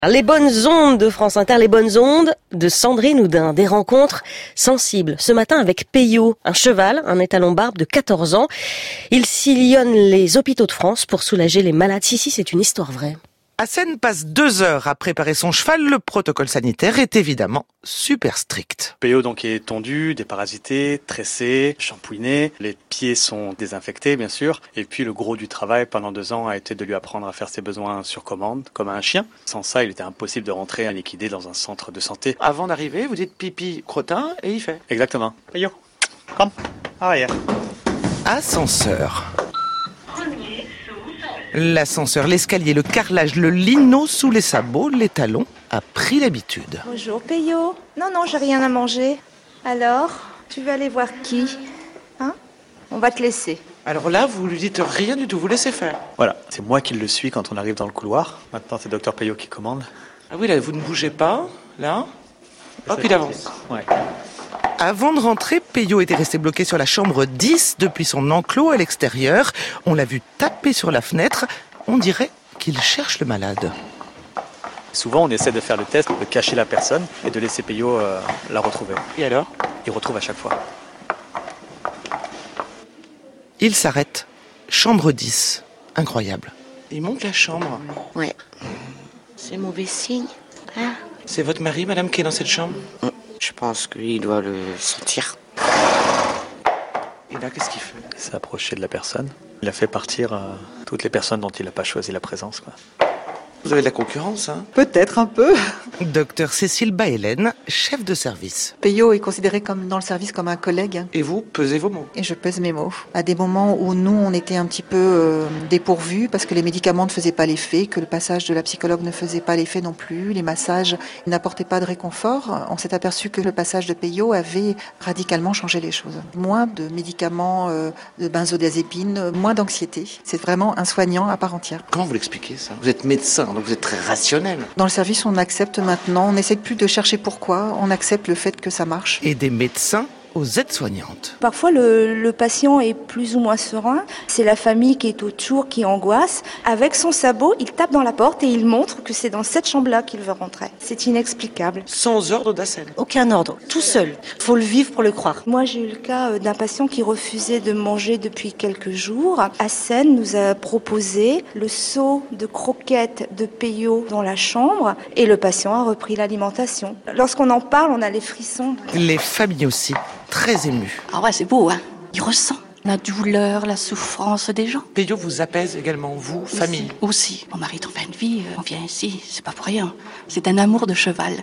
Les bonnes ondes de France Inter, les bonnes ondes de Sandrine Oudin, des rencontres sensibles. Ce matin avec Peyo, un cheval, un étalon barbe de 14 ans. Il sillonne les hôpitaux de France pour soulager les malades. Si, c'est une histoire vraie. Hassen passe 2 heures à préparer son cheval. Le protocole sanitaire est évidemment super strict. Peyo donc est tondu, déparasité, tressé, shampouiné. Les pieds sont désinfectés bien sûr. Et puis le gros du travail pendant 2 ans a été de lui apprendre à faire ses besoins sur commande, comme un chien. Sans ça, il était impossible de rentrer à liquider dans un centre de santé. Avant d'arriver, vous dites pipi, crottin, et il fait. Exactement. Peyo, come, arrière. Ascenseur. L'ascenseur, l'escalier, le carrelage, le lino sous les sabots, l'étalon a pris l'habitude. Bonjour Peyo. Non, j'ai rien à manger. Alors, tu veux aller voir qui ? On va te laisser. Alors là, vous lui dites rien du tout, vous laissez faire. Voilà, c'est moi qui le suis quand on arrive dans le couloir. Maintenant, c'est Dr Peyo qui commande. Ah oui, là, vous ne bougez pas, là. Hop, il avance. Ouais. Avant de rentrer, Peyo était resté bloqué sur la chambre 10 depuis son enclos à l'extérieur. On l'a vu taper sur la fenêtre. On dirait qu'il cherche le malade. Souvent, on essaie de faire le test, de cacher la personne et de laisser Peyo la retrouver. Et alors ? Il retrouve à chaque fois. Il s'arrête. Chambre 10. Incroyable. Il monte la chambre. Ouais. C'est mauvais signe. Hein ? C'est votre mari, madame, qui est dans cette chambre ? Je pense qu'il doit le sentir. Et là, qu'est-ce qu'il fait ? Il s'est approché de la personne. Il a fait partir toutes les personnes dont il n'a pas choisi la présence, quoi. Vous avez de la concurrence, hein ? Peut-être un peu. Docteur Cécile Baëlen, chef de service. Peyo est considéré comme dans le service comme un collègue. Et vous, pesez vos mots. Et je pèse mes mots. À des moments où nous, on était un petit peu dépourvus parce que les médicaments ne faisaient pas l'effet, que le passage de la psychologue ne faisait pas l'effet non plus, les massages n'apportaient pas de réconfort, on s'est aperçu que le passage de Peyo avait radicalement changé les choses. Moins de médicaments, de benzodiazépines, moins d'anxiété. C'est vraiment un soignant à part entière. Comment vous l'expliquez, ça ? Vous êtes médecin, donc vous êtes très rationnel. Dans le service, on accepte maintenant, on n'essaie plus de chercher pourquoi, on accepte le fait que ça marche. Et des médecins aux aides-soignantes. Parfois, le patient est plus ou moins serein. C'est la famille qui est autour, qui angoisse. Avec son sabot, il tape dans la porte et il montre que c'est dans cette chambre-là qu'il veut rentrer. C'est inexplicable. Sans ordre d'Hassen. Aucun ordre, tout seul. Faut le vivre pour le croire. Moi, j'ai eu le cas d'un patient qui refusait de manger depuis quelques jours. Hassen nous a proposé le seau de croquettes de Peyo dans la chambre et le patient a repris l'alimentation. Lorsqu'on en parle, on a les frissons. Les familles aussi, très émues. Ah ouais, c'est beau, hein. Il ressent la douleur, la souffrance des gens. Peyo vous apaise également, vous, famille. Aussi. Mon mari est en fin de vie, on vient ici, c'est pas pour rien. C'est un amour de cheval.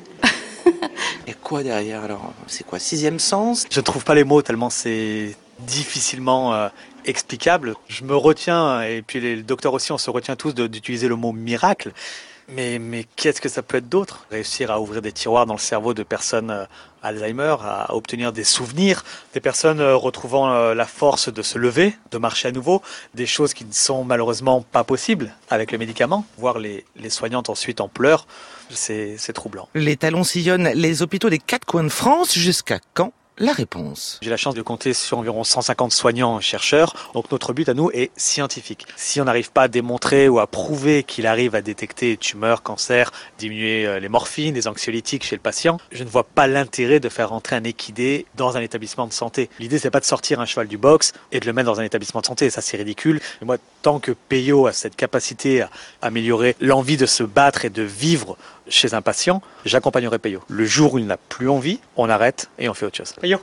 Et quoi derrière alors ? C'est quoi, 6e sens ? Je ne trouve pas les mots tellement c'est difficilement explicable. Je me retiens, et puis les docteurs aussi, on se retient tous d'utiliser le mot miracle. Mais qu'est-ce que ça peut être d'autre ? Réussir à ouvrir des tiroirs dans le cerveau de personnes Alzheimer, à obtenir des souvenirs, des personnes retrouvant la force de se lever, de marcher à nouveau, des choses qui ne sont malheureusement pas possibles avec le médicament. Voir les soignantes ensuite en pleurs, c'est troublant. L'étalon sillonne les hôpitaux des 4 coins de France. Jusqu'à quand ? La réponse. J'ai la chance de compter sur environ 150 soignants et chercheurs, donc notre but à nous est scientifique. Si on n'arrive pas à démontrer ou à prouver qu'il arrive à détecter tumeurs, cancers, diminuer les morphines, les anxiolytiques chez le patient, je ne vois pas l'intérêt de faire rentrer un équidé dans un établissement de santé. L'idée, c'est pas de sortir un cheval du box et de le mettre dans un établissement de santé, ça c'est ridicule. Mais moi, tant que Peyo a cette capacité à améliorer l'envie de se battre et de vivre chez un patient, j'accompagnerai Peyo. Le jour où il n'a plus envie, on arrête et on fait autre chose. Peyo.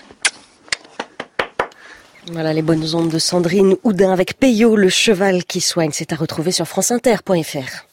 Voilà les bonnes ondes de Sandrine Oudin avec Peyo, le cheval qui soigne. C'est à retrouver sur franceinter.fr.